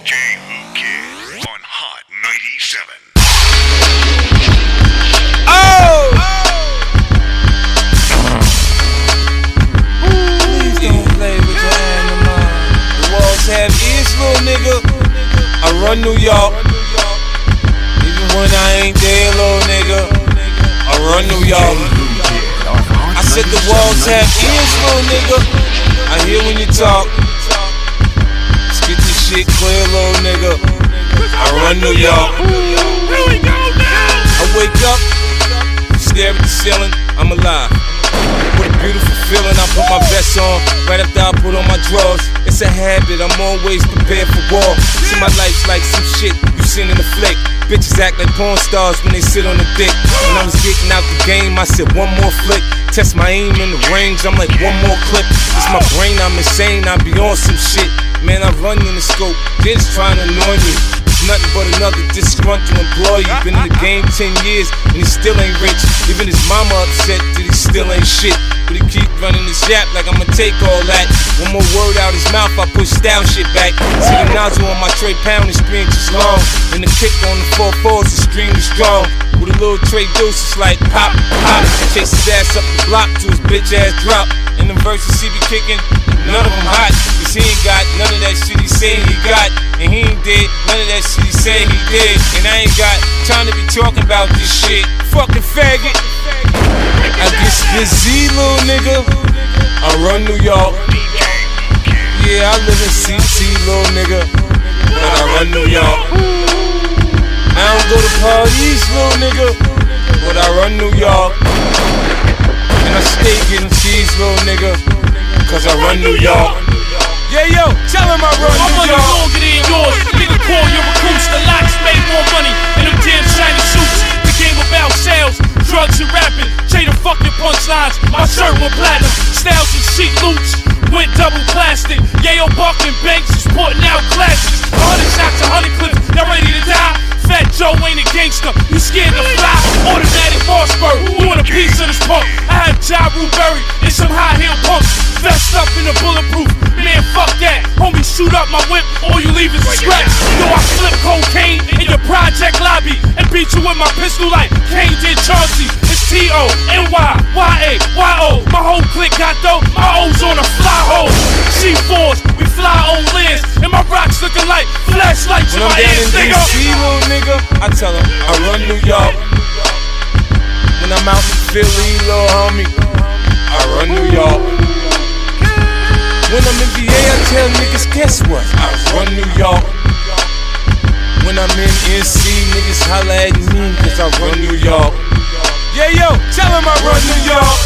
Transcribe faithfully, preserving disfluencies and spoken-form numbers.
D J Whoo Kid on Hot ninety-seven. Oh! Please don't play with your animal. The walls have ears, little nigga. I run New York. Even when I ain't there, little nigga, I run New York. I said the walls have ears, little nigga. I hear when you talk. Let's get this shit clear, little nigga. I run New York. I wake up, stare at the ceiling, I'm alive. What a beautiful feeling. I put my vest on right after I put on my drawers. It's a habit, I'm always prepared for war. See, my life's like some shit you seen in a flick. Bitches act like porn stars when they sit on the dick. When I was getting out the game, I said one more flick. Test my aim in the range, I'm like one more clip. It's my brain, I'm insane, I be on some shit. Man, I run in the scope, they're just trying to annoy me. Nothing but another disgruntled employee. Been in the game ten years and he still ain't rich. Even his mama upset that he still ain't shit. But he keep running his yap like I'ma take all that. One more word out his mouth, I push down shit back. See the nozzle on my tray pound is three inches long. And the kick on the four fours is extremely strong. With a little tray deuce, it's like pop, pop. Chase his ass up the block till his bitch ass drop. And the verses he be kicking, none of them hot. Cause he ain't got none of that shit he say he got. And he ain't did none of that shit he say he did. And I ain't got time to be talking about this shit. Fucking faggot. I get busy, little nigga. I run New York. Yeah, I live in C T, little nigga. But I run New York. I don't go to parties, little nigga. But I run New York. And I stay getting cheese, little nigga. Cause I run New York. Yeah, yo, tell him I run My New money York. longer than yours. Nigga, call your recruits. The locks made more money in them damn shiny suits. The game about sales, drugs and rapping. Say the fucking punchlines. My shirt went platinum. Styles and chic loots went double plastic. Yayo Buck and Banks is putting out classes. A hundred shots, a hundred clips. Y'all ready to die? Fat Joe ain't a gangster. You scared to fly? Automatic Mossberg. Who want a piece of this punk? I have Ja Rule buried in some high heel punks. Vest up in a bulletproof. Man, fuck that. Homie, shoot up my whip. All you leave is a scratch. Yo, I flip cocaine in your project lobby and beat you with my pistol like Kane did Chauncey. It's T O N Y Y A Y O. My whole clique got dope. My O's on a fly hole. C fours, we fly on lands. And my rocks looking like flashlights in When I'm my down hands, in D nigga. C, little nigga, I tell him I run New York. When I'm out in Philly, little homie, I run New York. When I'm in V A, I tell niggas, guess what? I run New York. When I'm in N C, niggas holla at me, cause I run New York. Yeah, yo, tell him I run New York.